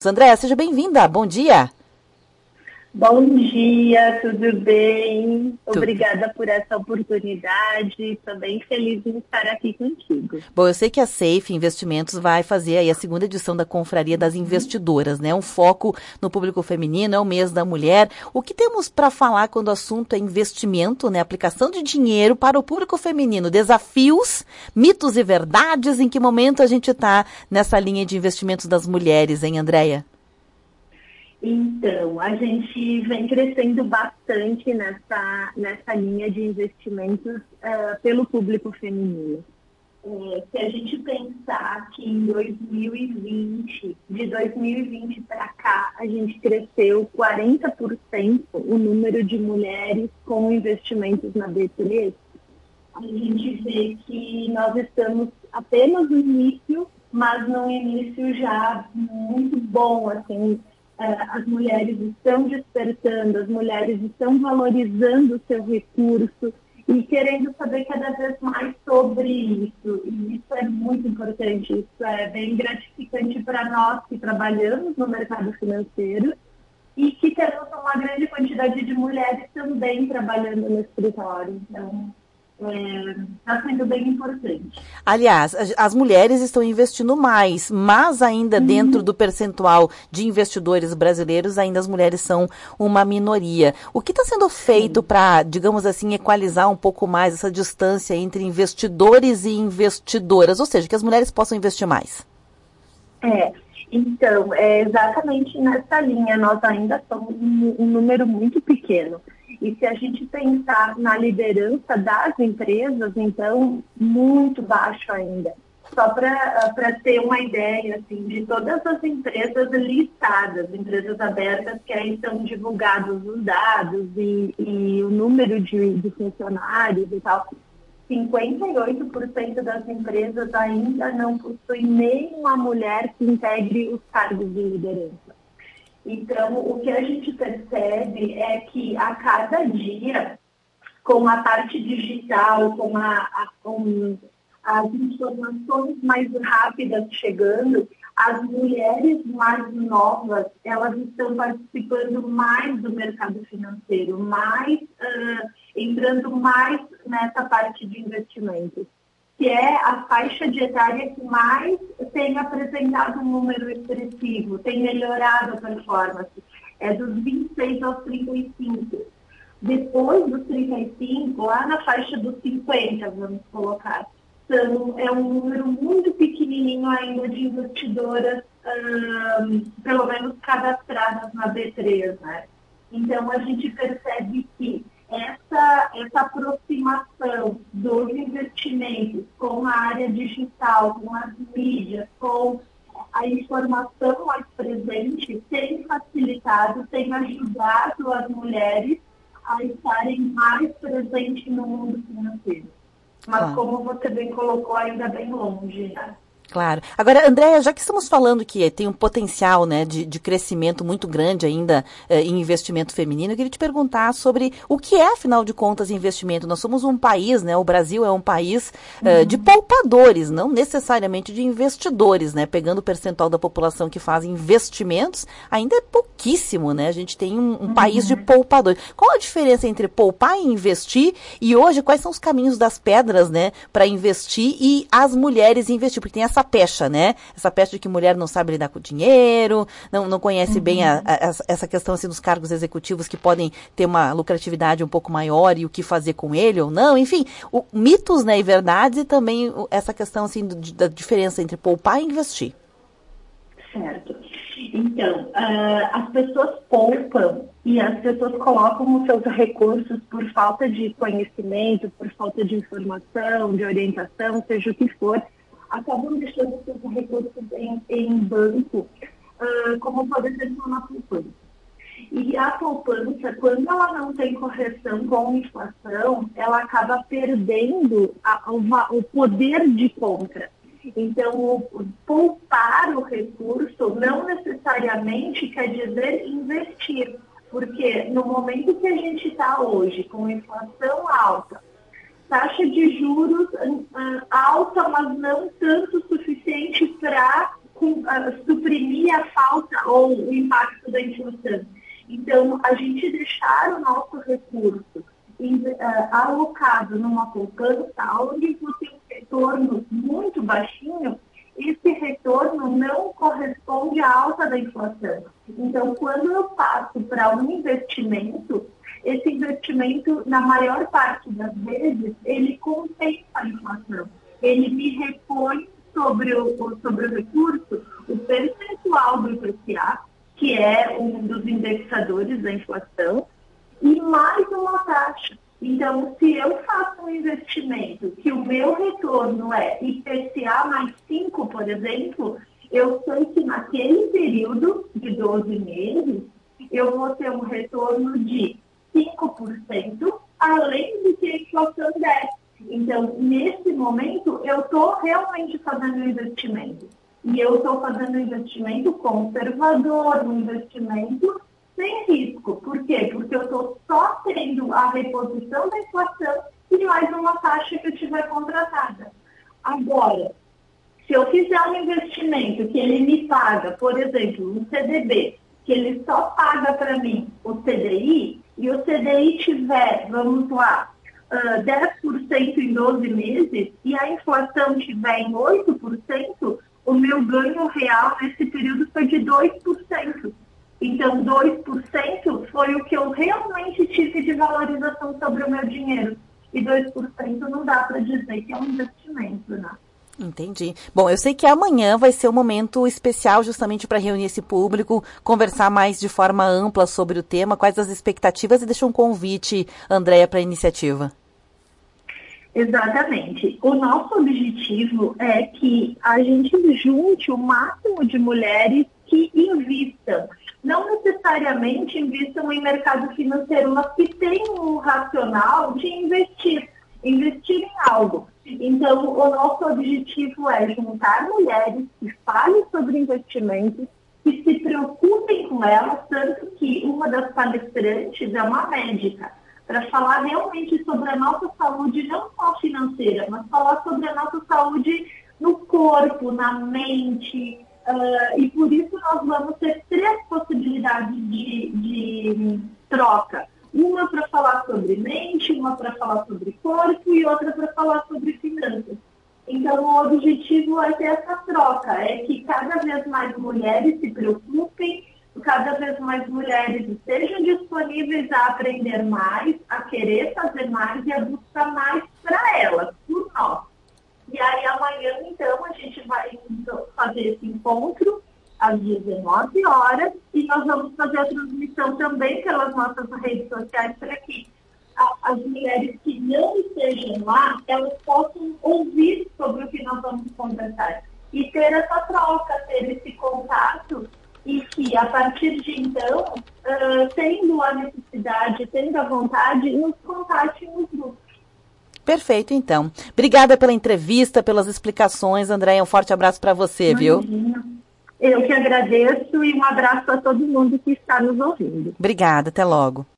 Andréa, seja bem-vinda. Bom dia. Bom dia, tudo bem? Obrigada por essa oportunidade. Estou bem feliz em estar aqui contigo. Bom, eu sei que a Safe Investimentos vai fazer aí a segunda edição da Confraria das Investidoras, né? Um foco no público feminino, é o mês da mulher. O que temos para falar quando o assunto é investimento, né? Aplicação de dinheiro para o público feminino. Desafios, mitos e verdades. Em que momento a gente está nessa linha de investimentos das mulheres, hein, Andréa? Então, a gente vem crescendo bastante nessa linha de investimentos pelo público feminino. Se a gente pensar que em 2020, de 2020 para cá, a gente cresceu 40% o número de mulheres com investimentos na B3, a gente vê que nós estamos apenas no início, mas num início já muito bom, assim. As mulheres estão despertando, as mulheres estão valorizando o seu recurso e querendo saber cada vez mais sobre isso. E isso é muito importante, isso é bem gratificante para nós que trabalhamos no mercado financeiro e que temos uma grande quantidade de mulheres também trabalhando no escritório. Então, está sendo bem importante. Aliás, as mulheres estão investindo mais, mas ainda dentro do percentual de investidores brasileiros, ainda as mulheres são uma minoria. O que está sendo feito para, digamos assim, equalizar um pouco mais essa distância entre investidores e investidoras, ou seja, que as mulheres possam investir mais? Então, é exatamente nessa linha. Nós ainda somos um número muito pequeno. E se a gente pensar na liderança das empresas, então, muito baixo ainda. Só para ter uma ideia, assim, de todas as empresas listadas, empresas abertas, que aí são divulgados os dados e o número de funcionários e tal, 58% das empresas ainda não possuem nenhuma mulher que integre os cargos de liderança. Então, o que a gente percebe é que a cada dia, com a parte digital, com as informações mais rápidas chegando, as mulheres mais novas, elas estão participando mais do mercado financeiro, entrando mais nessa parte de investimentos, que é a faixa de etária que mais tem apresentado um número expressivo, tem melhorado a performance, é dos 26 aos 35. Depois dos 35, lá na faixa dos 50, vamos colocar. Então, é um número muito pequenininho ainda de investidoras, pelo menos cadastradas na B3, né? Então, a gente percebe que essa aproximação dos investimentos com a área digital, com as mídias, com a informação mais presente, tem facilitado, tem ajudado as mulheres a estarem mais presentes no mundo financeiro. Mas como você bem colocou, ainda bem longe, né? Claro. Agora, Andréa, já que estamos falando que tem um potencial, né, de crescimento muito grande ainda em investimento feminino, eu queria te perguntar sobre o que é, afinal de contas, investimento. Nós somos um país, né, o Brasil é um país de poupadores, não necessariamente de investidores, né, pegando o percentual da população que faz investimentos, ainda é pouquíssimo, né, a gente tem um país de poupadores. Qual a diferença entre poupar e investir? E hoje, quais são os caminhos das pedras, né, para investir e as mulheres investir? Porque tem essa pecha, né? Essa pecha de que mulher não sabe lidar com o dinheiro, não conhece bem essa questão assim, dos cargos executivos que podem ter uma lucratividade um pouco maior e o que fazer com ele ou não. Enfim, mitos, né, e verdades e também essa questão assim, da diferença entre poupar e investir. Certo. Então, as pessoas poupam e as pessoas colocam os seus recursos por falta de conhecimento, por falta de informação, de orientação, seja o que for, acabam deixando seus recursos em banco, como por exemplo na poupança. E a poupança, quando ela não tem correção com inflação, ela acaba perdendo o poder de compra. Então, poupar o recurso não necessariamente quer dizer investir, porque no momento que a gente está hoje, com inflação alta, taxa de juros alta, mas não tanto o suficiente para suprimir a falta ou o impacto da inflação. Então, a gente deixar o nosso recurso alocado numa poupança, onde você tem um retorno muito baixinho, esse retorno não corresponde à alta da inflação. Então, quando eu passo para um investimento, esse investimento, na maior parte das vezes, ele compensa a inflação. Ele me repõe sobre o recurso o percentual do IPCA, que é um dos indexadores da inflação, e mais uma taxa. Então, se eu faço um investimento que o meu retorno é IPCA mais 5, por exemplo, eu sei que naquele período de 12 meses, eu vou ter um retorno de 5%, além do que a inflação desce. Então, nesse momento, eu estou realmente fazendo um investimento. E eu estou fazendo um investimento conservador, um investimento sem risco. Por quê? Porque eu estou só tendo a reposição da inflação e mais uma taxa que eu tiver contratada. Agora, se eu fizer um investimento que ele me paga, por exemplo, um CDB, que ele só paga para mim o CDI, e o CDI tiver, vamos lá, 10% em 12 meses, e a inflação tiver em 8%, o meu ganho real nesse período foi de 2%. Então, 2% foi o que eu realmente tive de valorização sobre o meu dinheiro. E 2% não dá para dizer que é um investimento, né? Entendi. Bom, eu sei que amanhã vai ser um momento especial justamente para reunir esse público, conversar mais de forma ampla sobre o tema, quais as expectativas, e deixa um convite, Andréia, para a iniciativa. Exatamente. O nosso objetivo é que a gente junte o máximo de mulheres que invistam. Não necessariamente invistam em mercado financeiro, mas que tenham um racional de investir em algo. Então, o nosso objetivo é juntar mulheres que falem sobre investimentos, que se preocupem com elas, tanto que uma das palestrantes é uma médica, para falar realmente sobre a nossa saúde, não só financeira, mas falar sobre a nossa saúde no corpo, na mente. E por isso nós vamos ter 3 possibilidades de troca. Uma para falar sobre mente, uma para falar sobre corpo e outra para falar sobre finanças. Então, o objetivo é ter essa troca, é que cada vez mais mulheres se preocupem, cada vez mais mulheres estejam disponíveis a aprender mais, a querer fazer mais e a buscar mais para elas, por nós. E aí, amanhã, então, a gente vai fazer esse encontro às 19 horas e nós vamos fazer a transmissão também pelas nossas redes sociais para que as mulheres que não estejam lá, elas possam ouvir sobre o que nós vamos conversar e ter essa troca, ter esse contato e que, a partir de então, tendo a necessidade, tendo a vontade, nos contate nos grupos. Perfeito, então. Obrigada pela entrevista, pelas explicações, Andréia. Um forte abraço para você, viu? Eu que agradeço e um abraço a todo mundo que está nos ouvindo. Obrigada, até logo.